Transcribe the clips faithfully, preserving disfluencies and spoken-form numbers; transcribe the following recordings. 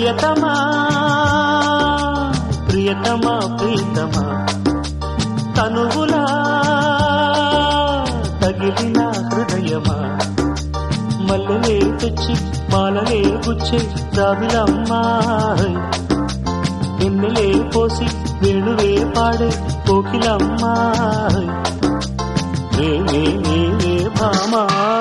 ప్రియతమా ప్రియతమా ప్రియతమా తనువులా తగిలిన హృదయమా మల్లెలే తెచ్చి మాలలే గుచ్చే రావిలమ్మా వెన్నెలే పోసి వేణువే పాడే కోకిలమ్మా రే రే రే భామా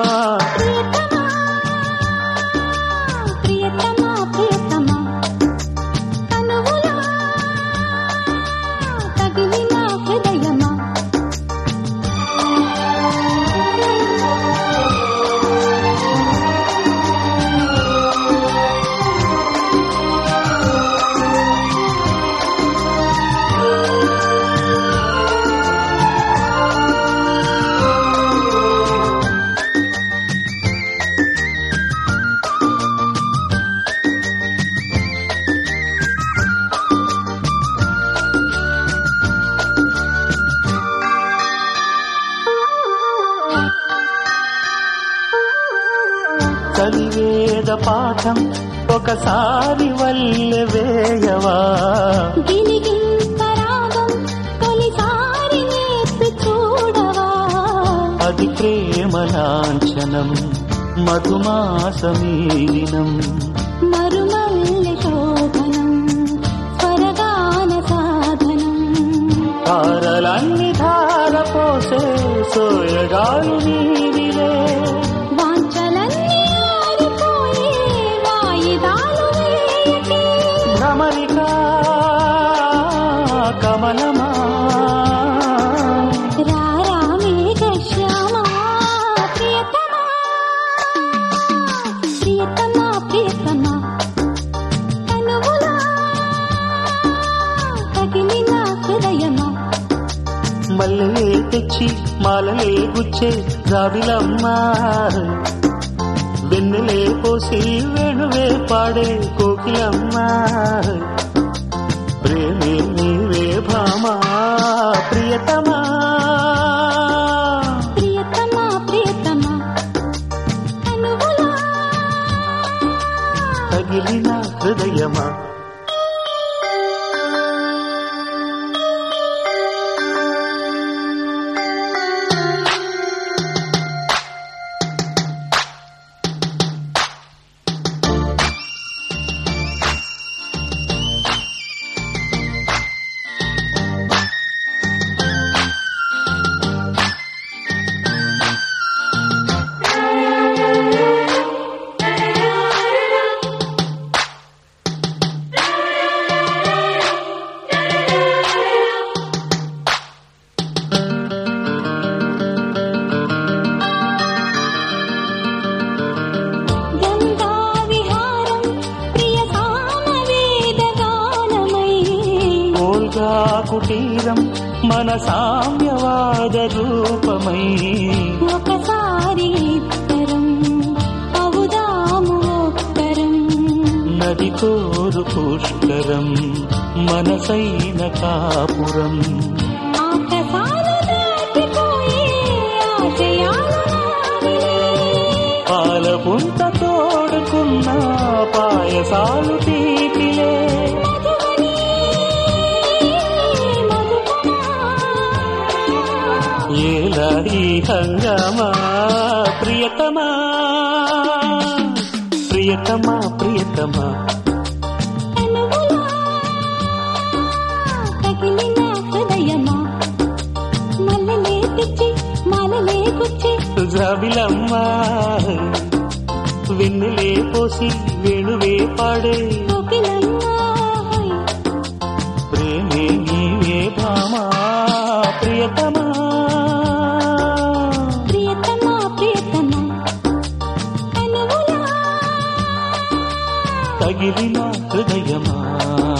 కలివేద పాఠం ఒకసారి వల్లె వేయవా గిలిగింతరాగం తొలిసారి నేర్పి చూడవా అది ప్రేమ లాంఛనం మధుమాసమీనం మరుమల్లె శోభనం స్వరగాన సాధనం తారలన్ని ధార పోసే సోయగాలు నీవిలే భ్రమరికా కమలమా రారా మేఘశ్యామా ప్రియతమా ప్రియతమా ప్రియతమా తనువులా తగిలిన హృదయమా మల్లెలే తెచ్చి మాలలే గుచ్చే రావిలమ్మా వెన్నెలే పోసి వేణువే పాడే కోకిలమ్మా ప్రేమే నీవే భామా ప్రియతమా ప్రియతమా ప్రియతమా తనువులా తగిలిన హృదయమా కుటీరం మన సామ్యవాద రూపమై ఒకసారి ఇద్దరం అవుదాము ఒక్కరం నది కోరు పుష్కరం మనసైన కాపురం ఆకాశాలు దాటిపోయే ఆశయాలు నావిలే పాలపుంత తోడుకున్న పాయసాలు తీపిలే ఏలాది హంగామా ప్రియతమా ప్రియతమా ప్రియతమా తగిలిన హృదయమా మల్లెలే తెచ్చి మాలలే గుచ్చి జాబిలమ్మా వెన్నెలే పోసి వేణువే పాడే కోకిలమ్మా ప్రేమే నీవే భామా ప్రియతమా ప్రియతమా ప్రియతమా తనువులా తగిలిన హృదయమా